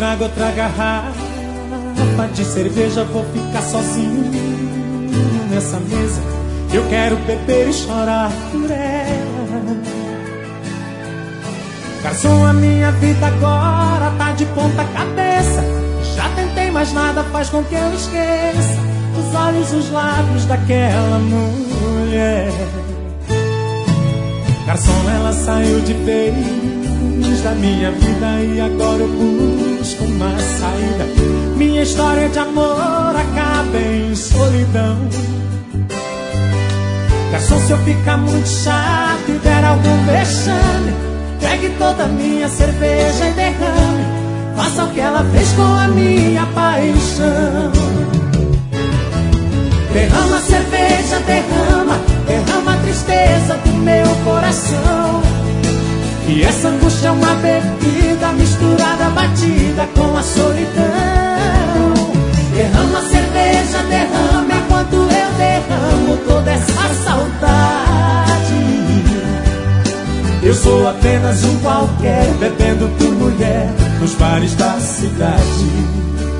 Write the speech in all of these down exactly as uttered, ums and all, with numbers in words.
traga outra garrafa de cerveja, vou ficar sozinho nessa mesa. Eu quero beber e chorar por ela. Garçom, a minha vida agora tá de ponta cabeça. Já tentei, mas nada faz com que eu esqueça os olhos, os lábios daquela mulher. Garçom, ela saiu de vez da minha vida e agora eu busco uma saída. Minha história de amor acaba em solidão. Garçom, se eu ficar muito chato e der algum vexame, pegue toda a minha cerveja e derrame. Faça o que ela fez com a minha paixão. Derrama a cerveja, derrama, derrama a tristeza do meu coração. E essa angústia é uma bebida misturada, batida com a solidão. Derrama a cerveja, derrama enquanto eu derramo toda essa saudade. Eu sou apenas um qualquer, bebendo por mulher nos bares da cidade.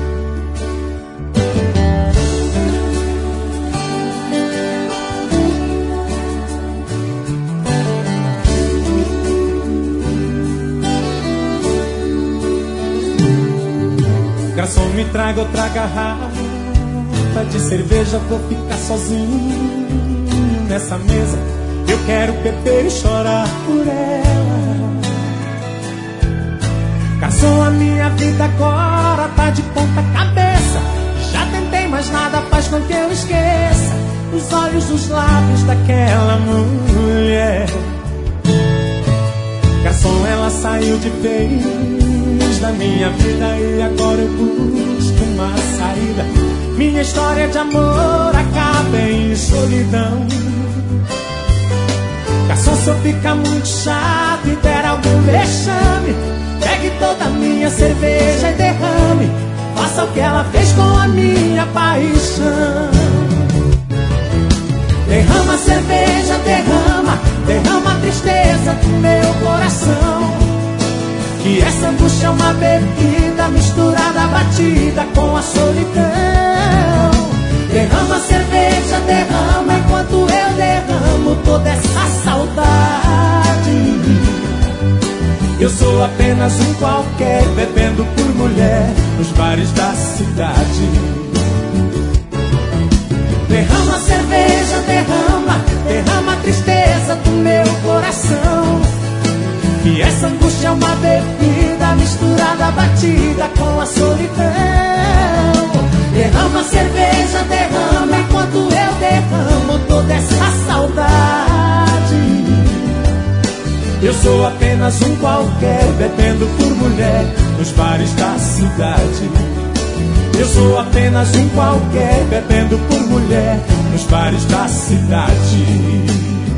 Garçom, me traga outra garrafa de cerveja, vou ficar sozinho nessa mesa. Eu quero beber e chorar por ela. Garçom, a minha vida agora tá de ponta cabeça. Já tentei, mas nada faz com que eu esqueça os olhos, os lábios daquela mulher. Garçom, ela saiu de vez da minha vida e agora eu busco uma saída. Minha história de amor acaba em solidão. Garçom, se eu ficar muito chato e der algum vexame, pegue toda a minha cerveja e derrame. Faça o que ela fez com a minha paixão. Derrama a cerveja, derrama, derrama a tristeza do meu coração. Que essa angústia é uma bebida misturada, batida com a solidão. Derrama a cerveja, derrama enquanto eu derramo toda essa saudade. Eu sou apenas um qualquer, bebendo por mulher nos bares da cidade. Derrama a cerveja, derrama, derrama a tristeza do meu coração. Que essa angústia é uma bebida misturada, batida com a solidão. Derrama a cerveja, derrama enquanto eu derramo toda essa saudade. Eu sou apenas um qualquer, bebendo por mulher nos bares da cidade. Eu sou apenas um qualquer, bebendo por mulher nos bares da cidade.